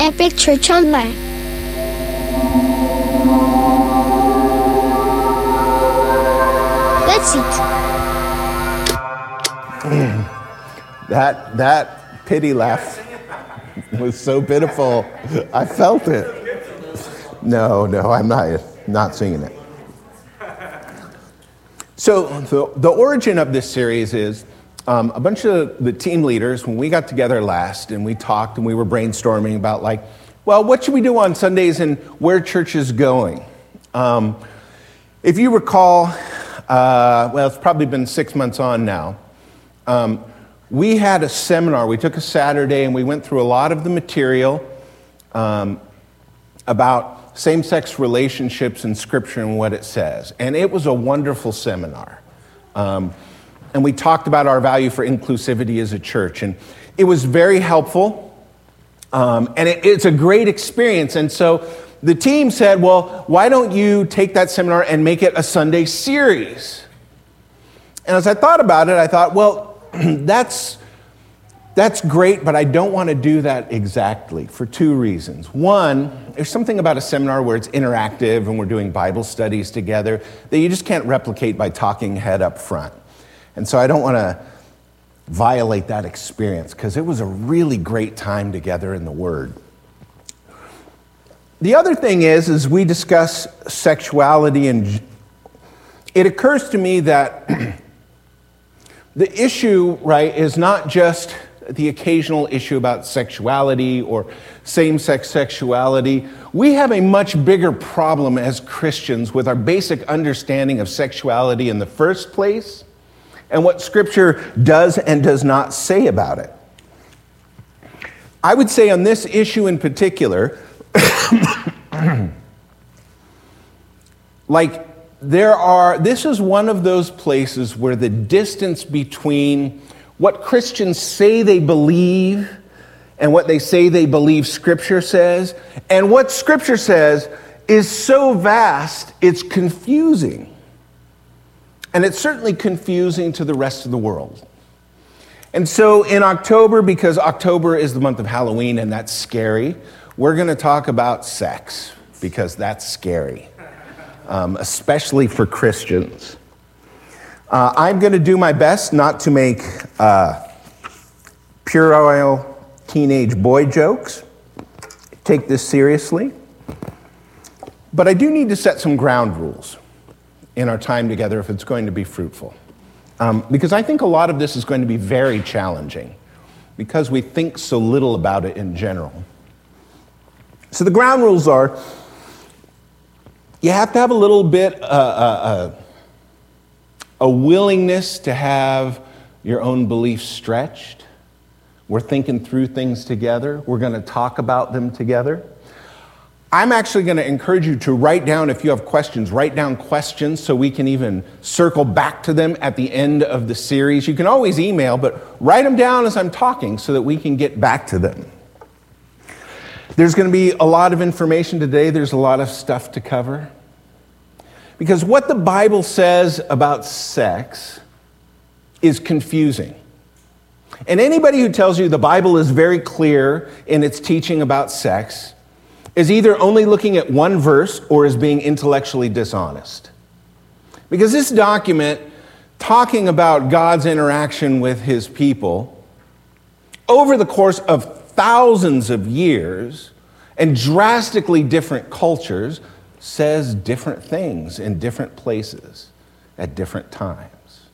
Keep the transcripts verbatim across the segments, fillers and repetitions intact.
Epic Church Online. Let's eat. That that pity laugh was so pitiful. I felt it. No, no, I'm not not singing it. So the, the origin of this series is um, a bunch of the team leaders, when we got together last and we talked and we were brainstorming about like, well, what should we do on Sundays and where church is going? Um, if you recall, uh, well, it's probably been six months on now. Um, we had a seminar. We took a Saturday and we went through a lot of the material um, about same-sex relationships in Scripture and what it says. And it was a wonderful seminar. Um, and we talked about our value for inclusivity as a church. And it was very helpful. Um, and it, it's a great experience. And so the team said, well, why don't you take that seminar and make it a Sunday series? And as I thought about it, I thought, well, that's That's great, but I don't want to do that exactly for two reasons. One, there's something about a seminar where it's interactive and we're doing Bible studies together that you just can't replicate by talking head up front. And so I don't want to violate that experience because it was a really great time together in the Word. The other thing is, as we discuss sexuality, and it occurs to me that the issue, right, is not just the occasional issue about sexuality or same-sex sexuality. We have a much bigger problem as Christians with our basic understanding of sexuality in the first place and what Scripture does and does not say about it. I would say on this issue in particular, like there are, this is one of those places where the distance between what Christians say they believe and what they say they believe Scripture says, and what Scripture says is so vast, it's confusing. And it's certainly confusing to the rest of the world. And so in October, because October is the month of Halloween and that's scary, we're going to talk about sex because that's scary, um, especially for Christians. Uh, I'm going to do my best not to make uh, puerile teenage boy jokes. Take this seriously. But I do need to set some ground rules in our time together if it's going to be fruitful. Um, because I think a lot of this is going to be very challenging because we think so little about it in general. So the ground rules are, you have to have a little bit uh, uh, uh, a willingness to have your own beliefs stretched. We're thinking through things together. We're going to talk about them together. I'm actually going to encourage you to write down, if you have questions, write down questions so we can even circle back to them at the end of the series. You can always email, but write them down as I'm talking so that we can get back to them. There's going to be a lot of information today. There's a lot of stuff to cover. Because what the Bible says about sex is confusing. And anybody who tells you the Bible is very clear in its teaching about sex is either only looking at one verse or is being intellectually dishonest. Because this document, talking about God's interaction with his people over the course of thousands of years and drastically different cultures, says different things in different places at different times.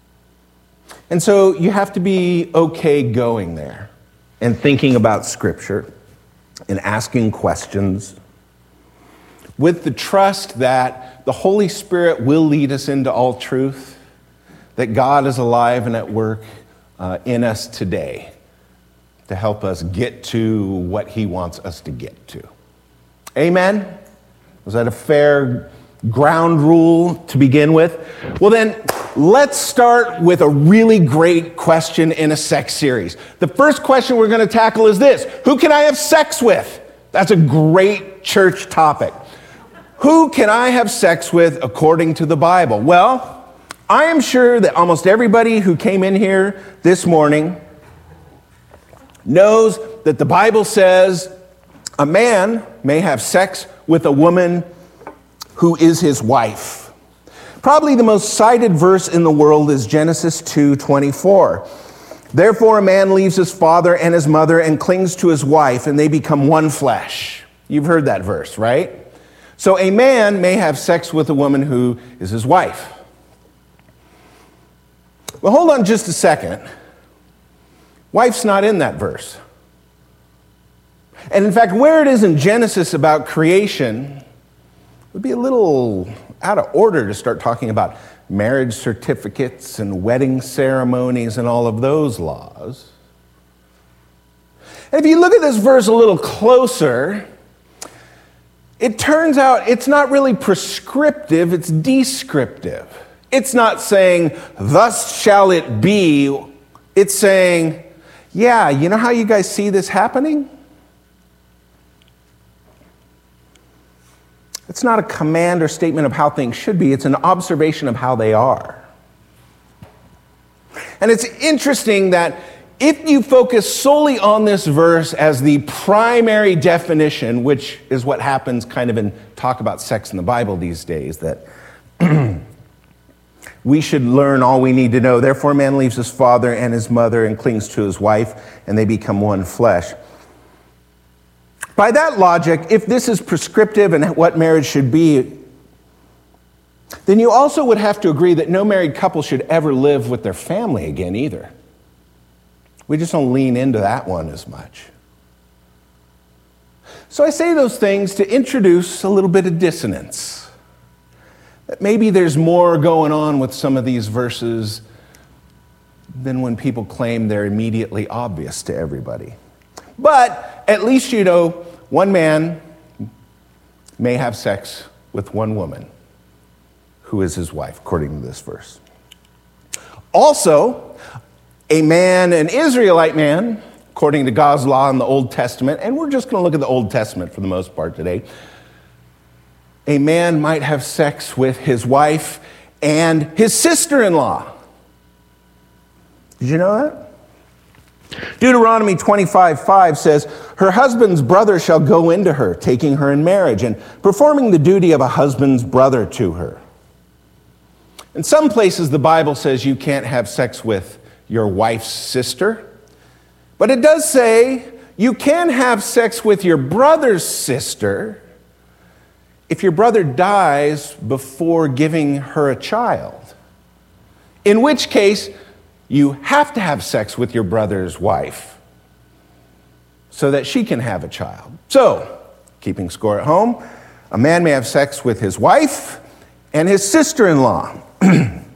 And so you have to be okay going there and thinking about Scripture and asking questions with the trust that the Holy Spirit will lead us into all truth, that God is alive and at work uh, in us today to help us get to what he wants us to get to. Amen? Was that a fair ground rule to begin with? Well then, let's start with a really great question in a sex series. The first question we're going to tackle is this: who can I have sex with? That's a great church topic. Who can I have sex with according to the Bible? Well, I am sure that almost everybody who came in here this morning knows that the Bible says A man may have sex with a woman who is his wife. Probably the most cited verse in the world is Genesis two twenty-four. Therefore, a man leaves his father and his mother and clings to his wife, and they become one flesh. You've heard that verse, right? So a man may have sex with a woman who is his wife. Well, hold on just a second. Wife's not in that verse. And in fact, where it is in Genesis about creation, it would be a little out of order to start talking about marriage certificates and wedding ceremonies and all of those laws. And if you look at this verse a little closer, it turns out it's not really prescriptive, it's descriptive. It's not saying, thus shall it be. It's saying, yeah, you know how you guys see this happening? It's not a command or statement of how things should be. It's an observation of how they are. And it's interesting that if you focus solely on this verse as the primary definition, which is what happens kind of in talk about sex in the Bible these days, that we should learn all we need to know. Therefore, a man leaves his father and his mother and clings to his wife, and they become one flesh. By that logic, if this is prescriptive and what marriage should be, then you also would have to agree that no married couple should ever live with their family again either. We just don't lean into that one as much. So I say those things to introduce a little bit of dissonance. That maybe there's more going on with some of these verses than when people claim they're immediately obvious to everybody. But at least you know one man may have sex with one woman who is his wife, according to this verse. Also, a man, an Israelite man, according to God's law in the Old Testament, and we're just going to look at the Old Testament for the most part today, a man might have sex with his wife and his sister-in-law. Did you know that? Deuteronomy twenty-five five says, her husband's brother shall go into her, taking her in marriage and performing the duty of a husband's brother to her. In some places, the Bible says you can't have sex with your wife's sister, but it does say you can have sex with your brother's sister if your brother dies before giving her a child, in which case you have to have sex with your brother's wife so that she can have a child. So, keeping score at home, a man may have sex with his wife and his sister-in-law. And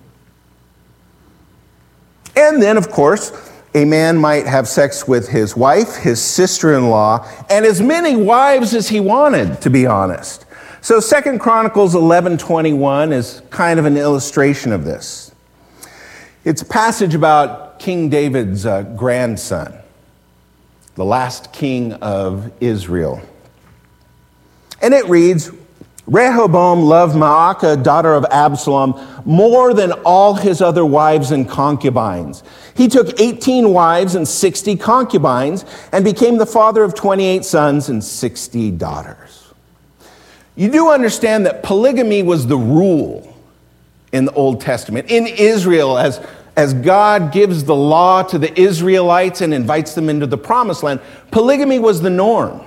then, of course, a man might have sex with his wife, his sister-in-law, and as many wives as he wanted, to be honest. So Second Chronicles eleven twenty-one is kind of an illustration of this. It's a passage about King David's uh, grandson, the last king of Israel. And it reads, Rehoboam loved Maacah, daughter of Absalom, more than all his other wives and concubines. He took eighteen wives and sixty concubines and became the father of twenty-eight sons and sixty daughters. You do understand that polygamy was the rule in the Old Testament. In Israel, as, as God gives the law to the Israelites and invites them into the promised land, polygamy was the norm.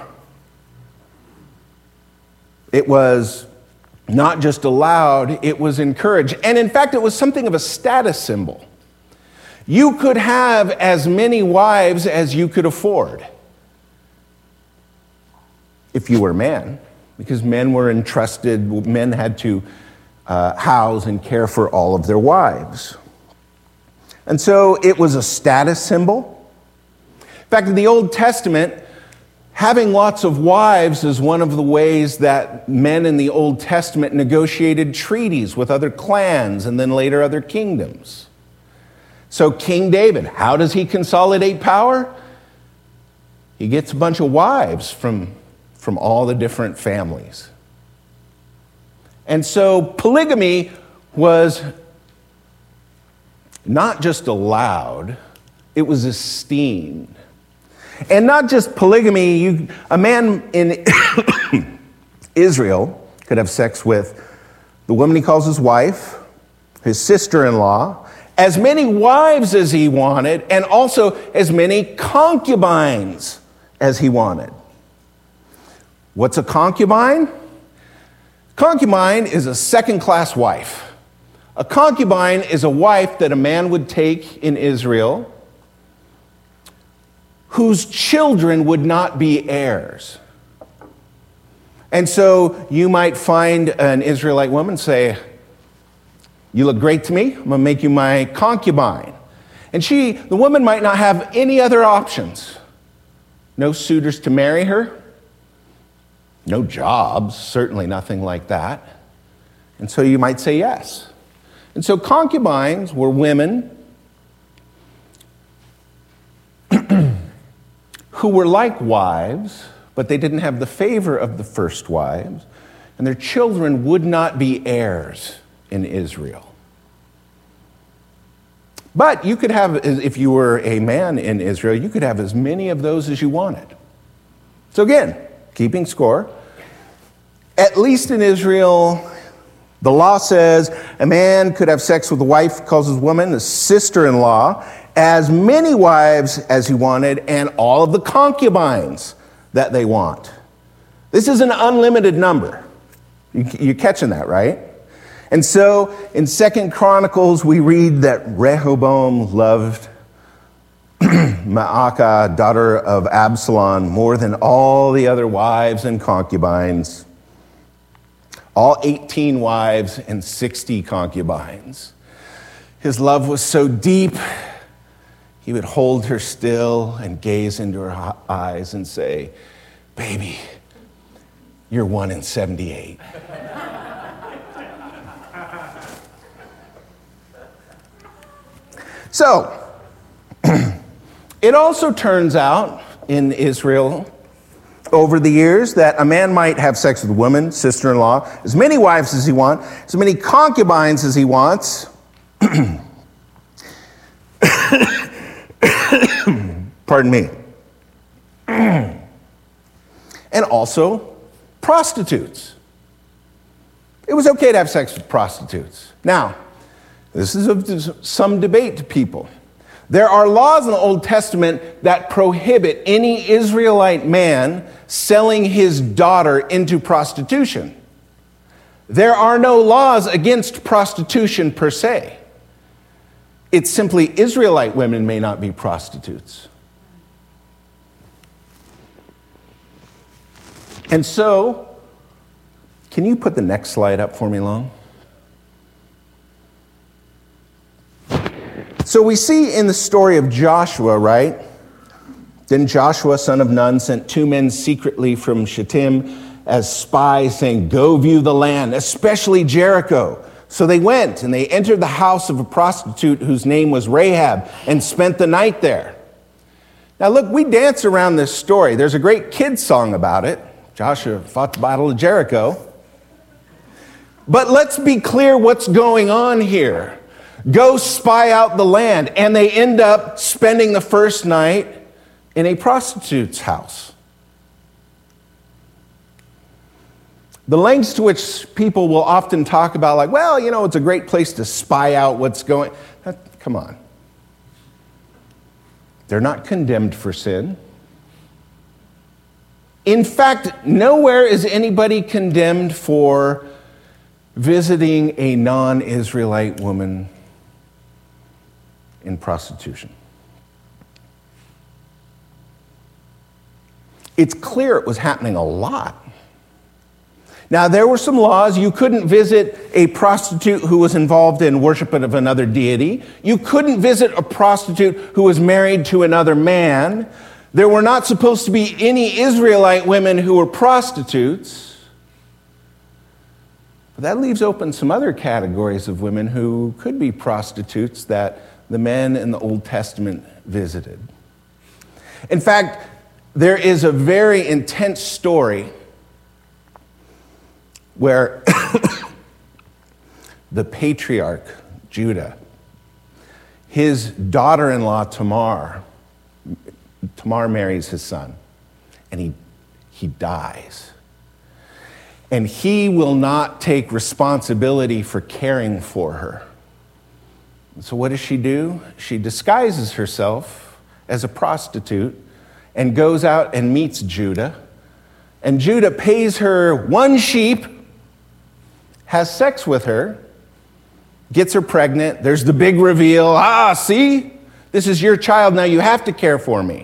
It was not just allowed, it was encouraged. And in fact, it was something of a status symbol. You could have as many wives as you could afford if you were a man, because men were entrusted, men had to uh, house and care for all of their wives. And so it was a status symbol. In fact, in the Old Testament, having lots of wives is one of the ways that men in the Old Testament negotiated treaties with other clans and then later other kingdoms. So King David, how does he consolidate power? He gets a bunch of wives from, from all the different families. And so polygamy was not just allowed, it was esteemed. And not just polygamy. You, a man in Israel could have sex with the woman he calls his wife, his sister-in-law, as many wives as he wanted, and also as many concubines as he wanted. What's a concubine? Concubine is a second-class wife. A concubine is a wife that a man would take in Israel whose children would not be heirs. And so you might find an Israelite woman say, "You look great to me, I'm gonna make you my concubine." And she, the woman might not have any other options. No suitors to marry her, no jobs, certainly nothing like that. And so you might say yes. And so concubines were women who were like wives, but they didn't have the favor of the first wives, and their children would not be heirs in Israel. But you could have, if you were a man in Israel, you could have as many of those as you wanted. So again, keeping score, at least in Israel, the law says a man could have sex with a wife, calls his woman, a sister-in-law, as many wives as he wanted, and all of the concubines that they want. This is an unlimited number. You, you're catching that, right? And so in Second Chronicles, we read that Rehoboam loved Maacah, daughter of Absalom, more than all the other wives and concubines. All eighteen wives and sixty concubines. His love was so deep, he would hold her still and gaze into her eyes and say, "Baby, you're one in seventy-eight. So, it also turns out in Israel over the years that a man might have sex with a woman, sister-in-law, as many wives as he wants, as many concubines as he wants. Pardon me. And also prostitutes. It was okay to have sex with prostitutes. Now, this is of some debate to people. There are laws in the Old Testament that prohibit any Israelite man selling his daughter into prostitution. There are no laws against prostitution per se. It's simply Israelite women may not be prostitutes. And so, can you put the next slide up for me, Long? So we see in the story of Joshua, right? Then Joshua, son of Nun, sent two men secretly from Shittim as spies, saying, "Go view the land, especially Jericho." So they went, and they entered the house of a prostitute whose name was Rahab, and spent the night there. Now look, we dance around this story. There's a great kid's song about it. Joshua fought the battle of Jericho. But let's be clear what's going on here. Go spy out the land, and they end up spending the first night in a prostitute's house. The lengths to which people will often talk about, like, well, you know, it's a great place to spy out what's going on. Come on. They're not condemned for sin. In fact, nowhere is anybody condemned for visiting a non-Israelite woman in prostitution. It's clear it was happening a lot. Now, there were some laws. You couldn't visit a prostitute who was involved in worship of another deity. You couldn't visit a prostitute who was married to another man. There were not supposed to be any Israelite women who were prostitutes. But that leaves open some other categories of women who could be prostitutes that the men in the Old Testament visited. In fact, there is a very intense story where the patriarch, Judah, his daughter-in-law, Tamar, Tamar marries his son, and he, he dies. And he will not take responsibility for caring for her. So what does she do? She disguises herself as a prostitute and goes out and meets Judah. And Judah pays her one sheep, has sex with her, gets her pregnant. There's the big reveal. Ah, see? This is your child. Now you have to care for me.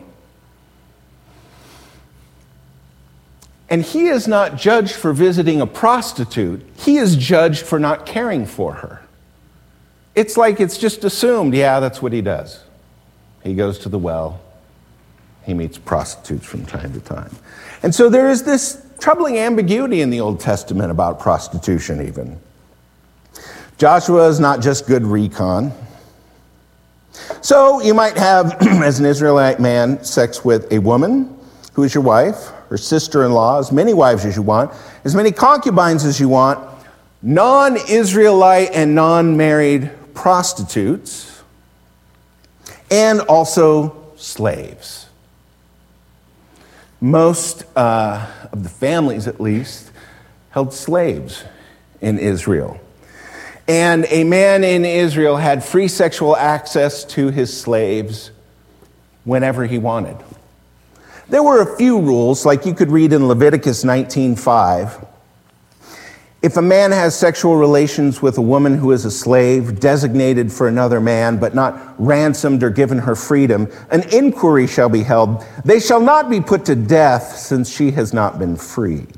And he is not judged for visiting a prostitute. He is judged for not caring for her. It's like it's just assumed, yeah, that's what he does. He goes to the well. He meets prostitutes from time to time. And so there is this troubling ambiguity in the Old Testament about prostitution even. Joshua is not just good recon. So you might have, as an Israelite man, sex with a woman who is your wife, her sister-in-law, as many wives as you want, as many concubines as you want, non-Israelite and non-married prostitutes, and also slaves. Most uh, of the families, at least, held slaves in Israel. And a man in Israel had free sexual access to his slaves whenever he wanted. There were a few rules, like you could read in Leviticus nineteen five. If a man has sexual relations with a woman who is a slave, designated for another man, but not ransomed or given her freedom, an inquiry shall be held. They shall not be put to death, since she has not been freed.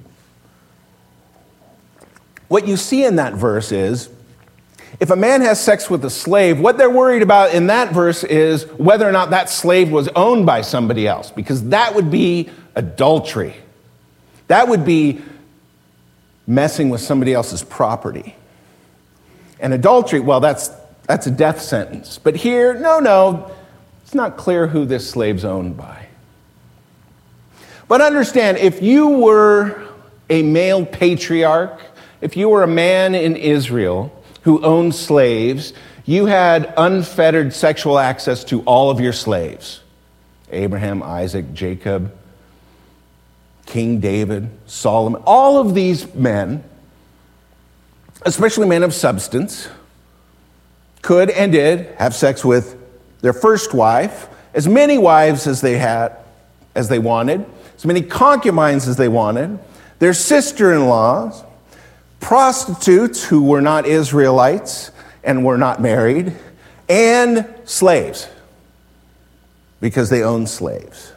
What you see in that verse is, if a man has sex with a slave, what they're worried about in that verse is whether or not that slave was owned by somebody else, because that would be adultery. That would be messing with somebody else's property. And adultery, well, that's that's a death sentence. But here, no, no, it's not clear who this slave's owned by. But understand, if you were a male patriarch, if you were a man in Israel who owned slaves, you had unfettered sexual access to all of your slaves. Abraham, Isaac, Jacob, King David, Solomon, all of these men, especially men of substance, could and did have sex with their first wife, as many wives as they had, as they wanted, as many concubines as they wanted, their sister-in-laws, prostitutes who were not Israelites and were not married, and slaves, because they owned slaves.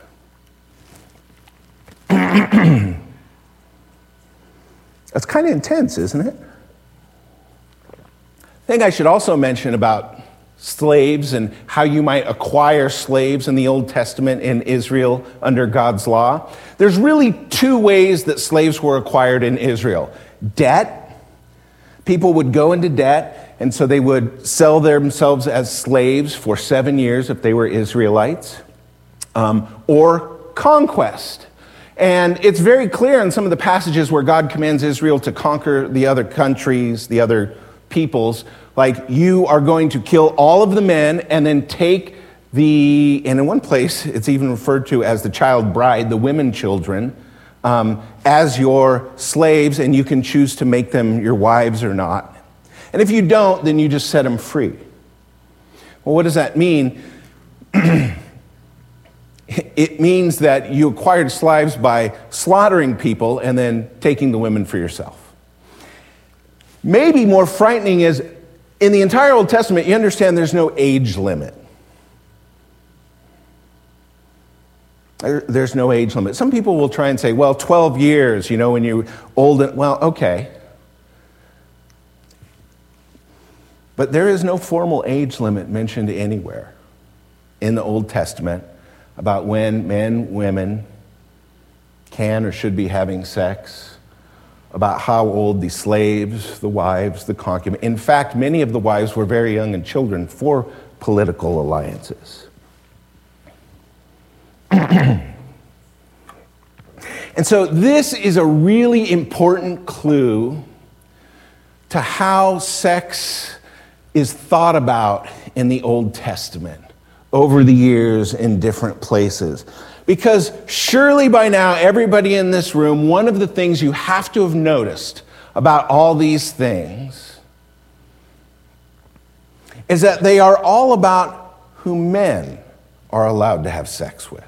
That's kind of intense, isn't it? I think I should also mention about slaves and how you might acquire slaves in the Old Testament in Israel under God's law. There's really two ways that slaves were acquired in Israel. Debt. People would go into debt, and so they would sell themselves as slaves for seven years if they were Israelites. Um, or conquest. And it's very clear in some of the passages where God commands Israel to conquer the other countries, the other peoples, like you are going to kill all of the men and then take the, and in one place it's even referred to as the child bride, the women children, um, as your slaves, and you can choose to make them your wives or not. And if you don't, then you just set them free. Well, what does that mean? It means that you acquired slaves by slaughtering people and then taking the women for yourself. Maybe more frightening is, in the entire Old Testament, you understand there's no age limit. There's no age limit. Some people will try and say, well, twelve years, you know, when you're old. And, well, okay. But there is no formal age limit mentioned anywhere in the Old Testament about when men, women can or should be having sex, about how old the slaves, the wives, the concubines. In fact, many of the wives were very young and children for political alliances. And so this is a really important clue to how sex is thought about in the Old Testament. over the years in different places. Because surely by now, everybody in this room, one of the things you have to have noticed about all these things is that they are all about who men are allowed to have sex with.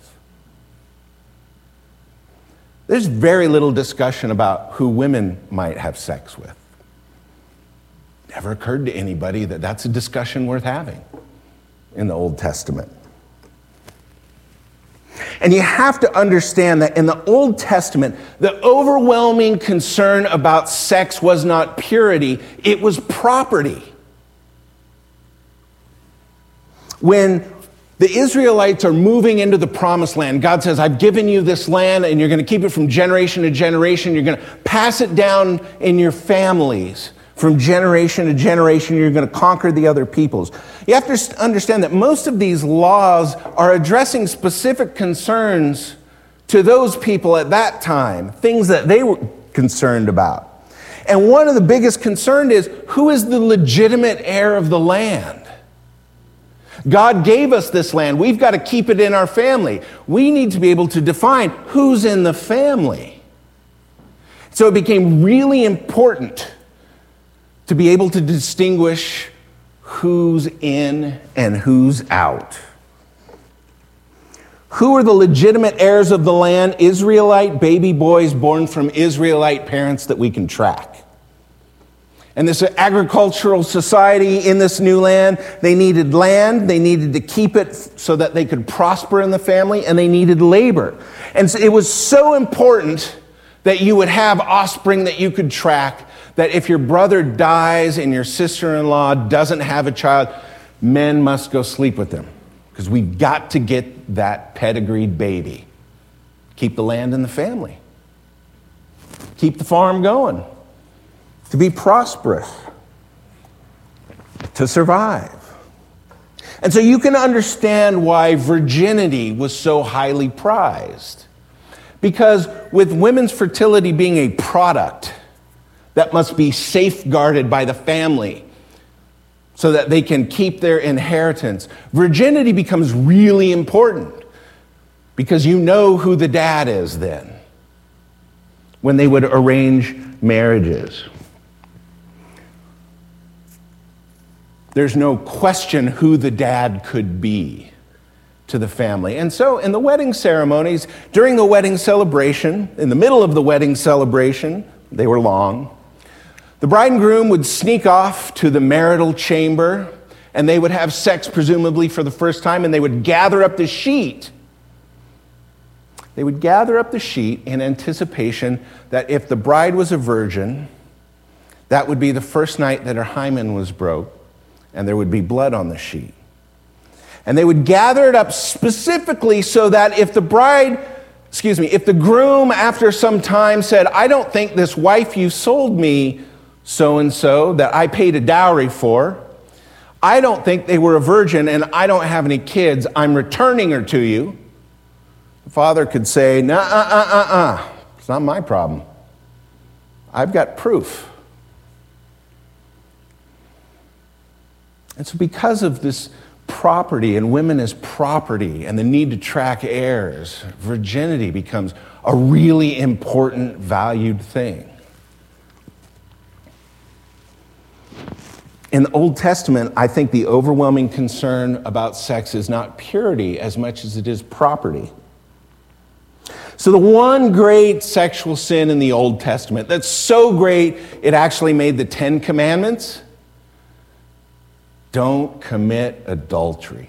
There's very little discussion about who women might have sex with. Never occurred to anybody that that's a discussion worth having in the Old Testament. And you have to understand that in the Old Testament, the overwhelming concern about sex was not purity, it was property. When the Israelites are moving into the promised land, God says, I've given you this land and you're going to keep it from generation to generation. You're going to pass it down in your families. From generation to generation, you're going to conquer the other peoples. You have to understand that most of these laws are addressing specific concerns to those people at that time, things that they were concerned about. And one of the biggest concerns is, who is the legitimate heir of the land? God gave us this land. We've got to keep it in our family. We need to be able to define who's in the family. So it became really important to be able to distinguish who's in and who's out. Who are the legitimate heirs of the land? Israelite baby boys born from Israelite parents that we can track. And this agricultural society in this new land, they needed land, they needed to keep it so that they could prosper in the family, and they needed labor. And so it was so important that you would have offspring that you could track, that if your brother dies and your sister-in-law doesn't have a child, men must go sleep with them. Because we've got to get that pedigreed baby. Keep the land in the family. Keep the farm going. To be prosperous. To survive. And so you can understand why virginity was so highly prized. Because with women's fertility being a product that must be safeguarded by the family so that they can keep their inheritance, virginity becomes really important because you know who the dad is then when they would arrange marriages. There's no question who the dad could be to the family. And so in the wedding ceremonies, during the wedding celebration, in the middle of the wedding celebration, they were long, the bride and groom would sneak off to the marital chamber, and they would have sex, presumably for the first time, and they would gather up the sheet. They would gather up the sheet in anticipation that if the bride was a virgin, that would be the first night that her hymen was broke, and there would be blood on the sheet. And they would gather it up specifically so that if the bride, excuse me, if the groom after some time said, I don't think this wife you sold me so-and-so that I paid a dowry for, I don't think they were a virgin and I don't have any kids, I'm returning her to you. The father could say, nah, uh, uh, uh, uh, it's not my problem. I've got proof. And so because of this property and women as property and the need to track heirs, virginity becomes a really important, valued thing. In the Old Testament, I think the overwhelming concern about sex is not purity as much as it is property. So the one great sexual sin in the Old Testament that's so great it actually made the Ten Commandments: don't commit adultery.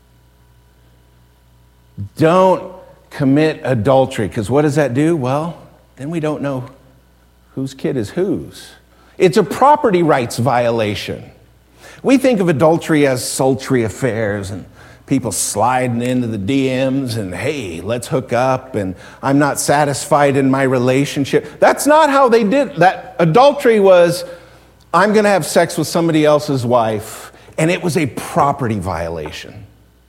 Don't commit adultery, because what does that do? Well, then we don't know whose kid is whose. It's a property rights violation. We think of adultery as sultry affairs and people sliding into the D Ms and, hey, let's hook up and I'm not satisfied in my relationship. That's not how they did that. Adultery was, I'm going to have sex with somebody else's wife, and it was a property violation.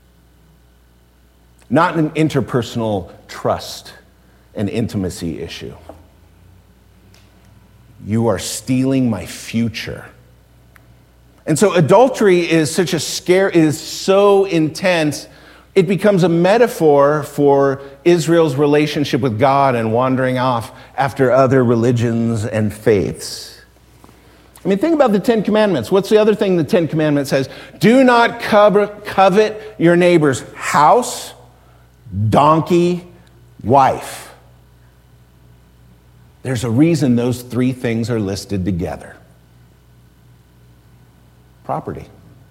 Not an interpersonal trust and intimacy issue. You are stealing my future. And so adultery is such a scare, is so intense, it becomes a metaphor for Israel's relationship with God and wandering off after other religions and faiths. I mean, think about the Ten Commandments. What's the other thing the Ten Commandments says? Do not covet your neighbor's house, donkey, wife. There's a reason those three things are listed together. Property.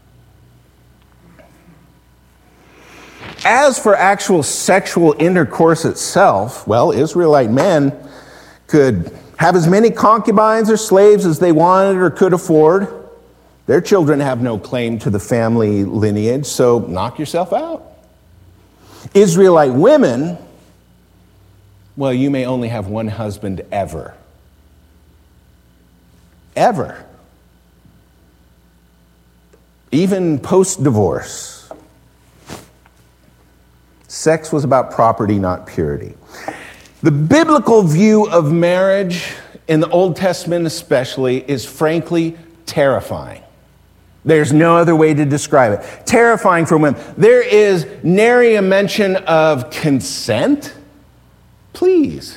As for actual sexual intercourse itself, well, Israelite men could have as many concubines or slaves as they wanted or could afford. Their children have no claim to the family lineage, so knock yourself out. Israelite women, well, you may only have one husband ever. Ever. Even post-divorce. Sex was about property, not purity. The biblical view of marriage, in the Old Testament especially, is frankly terrifying. There's no other way to describe it. Terrifying for women. There is nary a mention of consent. Please.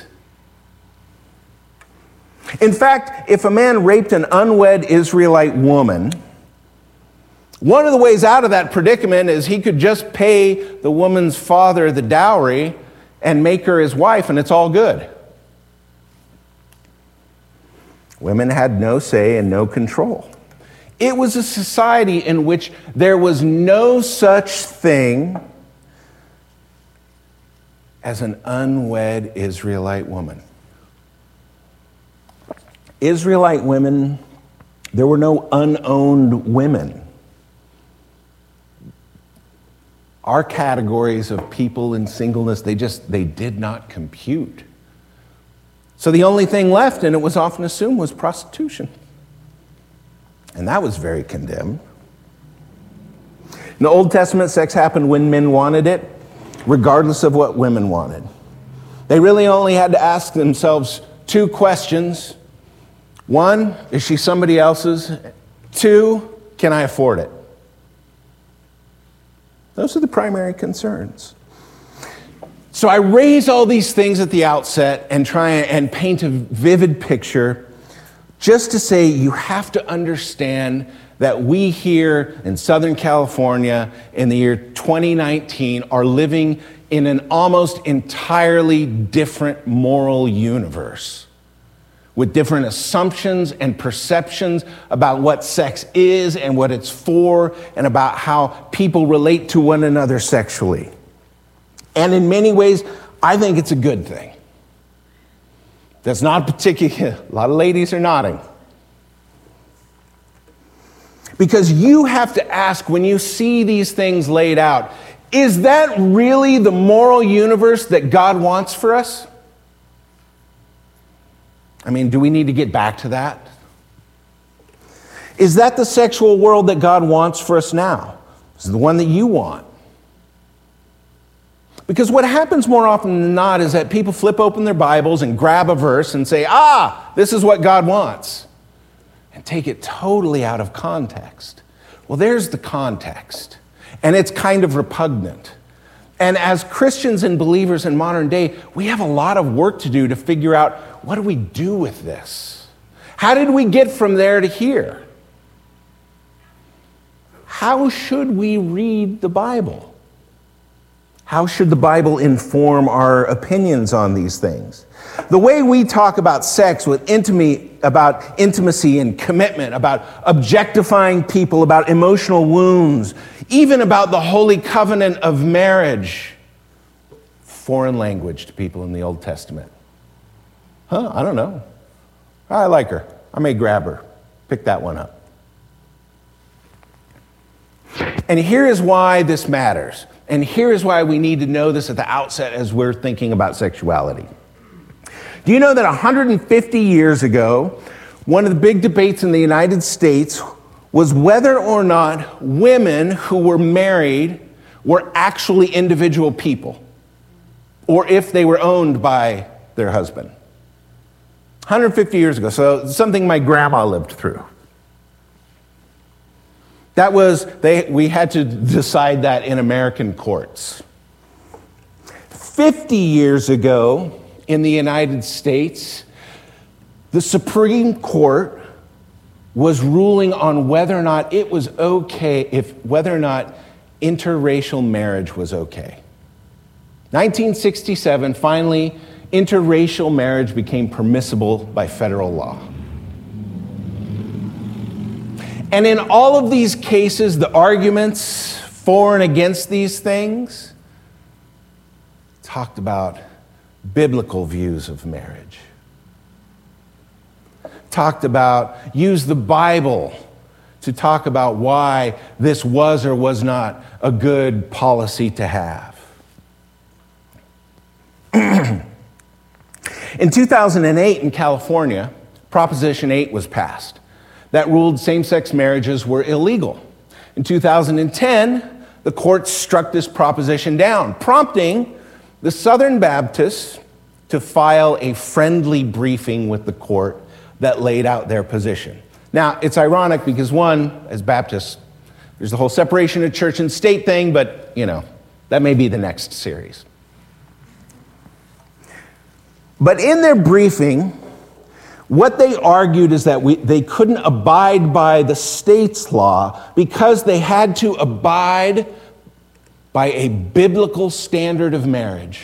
In fact, if a man raped an unwed Israelite woman, one of the ways out of that predicament is he could just pay the woman's father the dowry and make her his wife, and it's all good. Women had no say and no control. It was a society in which there was no such thing as an unwed Israelite woman. Israelite women, there were no unowned women. Our categories of people in singleness, they just, they did not compute. So the only thing left, and it was often assumed, was prostitution. And that was very condemned. In the Old Testament, sex happened when men wanted it, regardless of what women wanted. They really only had to ask themselves two questions. One, is she somebody else's? Two, can I afford it? Those are the primary concerns. So I raise all these things at the outset and try and paint a vivid picture just to say you have to understand that we here in Southern California in the year twenty nineteen are living in an almost entirely different moral universe, with different assumptions and perceptions about what sex is and what it's for, and about how people relate to one another sexually. And in many ways, I think it's a good thing. That's not particular. A lot of ladies are nodding. Because you have to ask, when you see these things laid out, is that really the moral universe that God wants for us? I mean, do we need to get back to that? Is that the sexual world that God wants for us now? Is it the one that you want? Because what happens more often than not is that people flip open their Bibles and grab a verse and say, ah, this is what God wants, and take it totally out of context. Well, there's the context, and it's kind of repugnant. And as Christians and believers in modern day, we have a lot of work to do to figure out, what do we do with this? How did we get from there to here? How should we read the Bible? How should the Bible inform our opinions on these things? The way we talk about sex with intimacy, about intimacy and commitment, about objectifying people, about emotional wounds, even about the holy covenant of marriage, foreign language to people in the Old Testament. Huh, I don't know. I like her. I may grab her. Pick that one up. And here is why this matters. And here is why we need to know this at the outset as we're thinking about sexuality. Do you know that one hundred fifty years ago, one of the big debates in the United States was whether or not women who were married were actually individual people, or if they were owned by their husband? one hundred fifty years ago, so something my grandma lived through. That was, they, we had to decide that in American courts. fifty years ago in the United States, the Supreme Court was ruling on whether or not it was okay, if whether or not interracial marriage was okay. nineteen sixty-seven, finally, interracial marriage became permissible by federal law. And in all of these cases, the arguments for and against these things talked about biblical views of marriage. Talked about, used the Bible to talk about why this was or was not a good policy to have. In two thousand eight in California, Proposition eight was passed. That ruled same-sex marriages were illegal. In two thousand ten, the court struck this proposition down, prompting the Southern Baptists to file a friendly briefing with the court that laid out their position. Now, it's ironic because one, as Baptists, there's the whole separation of church and state thing, but, you know, that may be the next series. But in their briefing, what they argued is that we, they couldn't abide by the state's law because they had to abide by a biblical standard of marriage.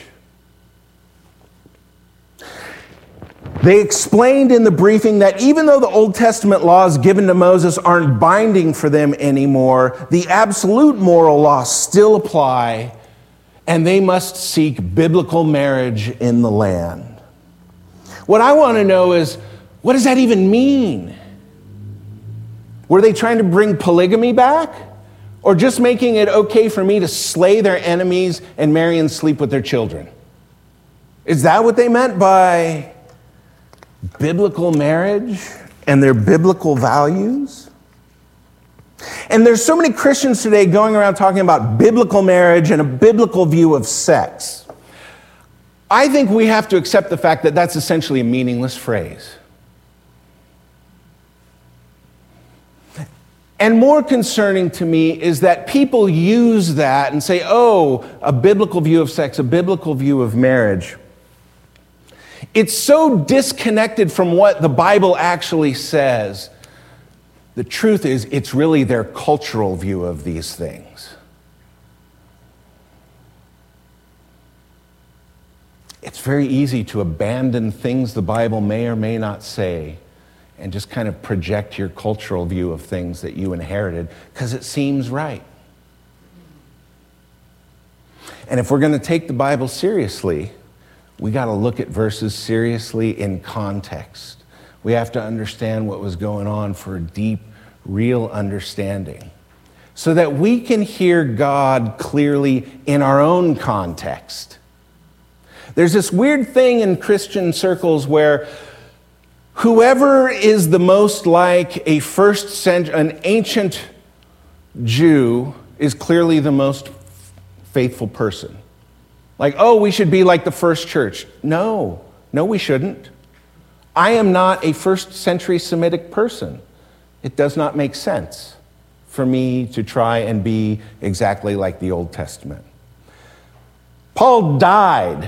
They explained in the briefing that even though the Old Testament laws given to Moses aren't binding for them anymore, the absolute moral laws still apply, and they must seek biblical marriage in the land. What I want to know is, what does that even mean? Were they trying to bring polygamy back? Or just making it okay for me to slay their enemies and marry and sleep with their children? Is that what they meant by biblical marriage and their biblical values? And there's so many Christians today going around talking about biblical marriage and a biblical view of sex. I think we have to accept the fact that that's essentially a meaningless phrase. And more concerning to me is that people use that and say, oh, a biblical view of sex, a biblical view of marriage. It's so disconnected from what the Bible actually says. The truth is, it's really their cultural view of these things. It's very easy to abandon things the Bible may or may not say and just kind of project your cultural view of things that you inherited because it seems right. And if we're going to take the Bible seriously, we got to look at verses seriously in context. We have to understand what was going on for a deep, real understanding so that we can hear God clearly in our own context. There's this weird thing in Christian circles where whoever is the most like a first century, an ancient Jew is clearly the most faithful person. Like, oh, we should be like the first church. No, no, we shouldn't. I am not a first century Semitic person. It does not make sense for me to try and be exactly like the Old Testament. Paul died.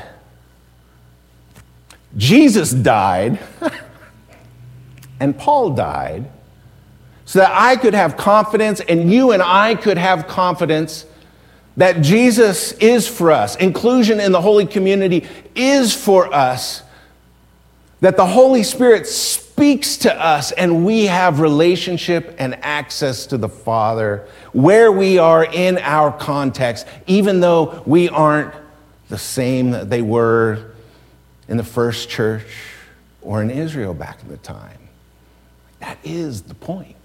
Jesus died. And Paul died so that I could have confidence and you and I could have confidence that Jesus is for us. Inclusion in the holy community is for us. That the Holy Spirit speaks to us and we have relationship and access to the Father where we are in our context, even though we aren't the same that they were in the first church or in Israel back in the time. That is the point.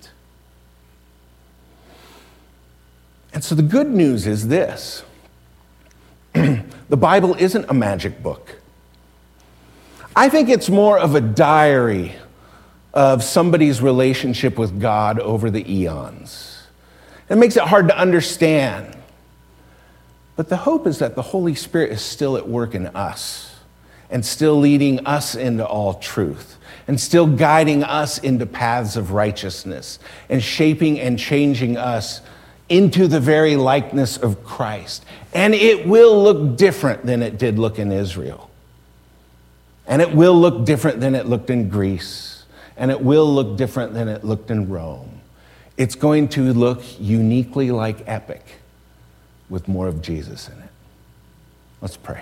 And so the good news is this. The Bible isn't a magic book. I think it's more of a diary of somebody's relationship with God over the eons. It makes it hard to understand. But the hope is that the Holy Spirit is still at work in us and still leading us into all truth. and still guiding us into paths of righteousness and shaping and changing us into the very likeness of Christ. And it will look different than it did look in Israel. And it will look different than it looked in Greece. And it will look different than it looked in Rome. It's going to look uniquely like Epic with more of Jesus in it. Let's pray.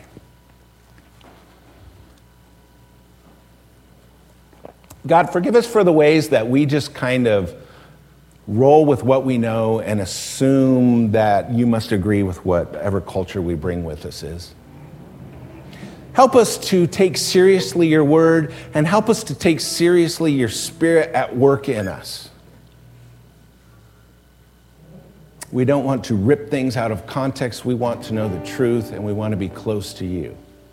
God, forgive us for the ways that we just kind of roll with what we know and assume that you must agree with whatever culture we bring with us is. Help us to take seriously your word, and help us to take seriously your Spirit at work in us. We don't want to rip things out of context. We want to know the truth, and we want to be close to you.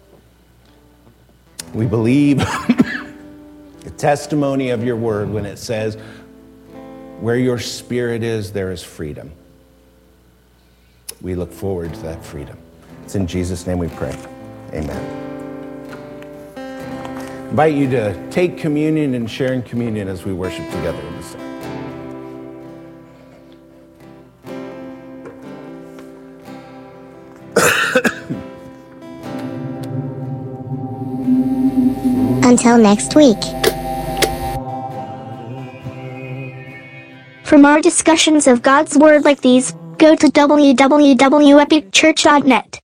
We believe the testimony of your word when it says, where your Spirit is, there is freedom. We look forward to that freedom. It's in Jesus' name we pray. Amen. I invite you to take communion and share in communion as we worship together in this song. Until next week. For more discussions of God's Word like these, go to w w w dot epic church dot net.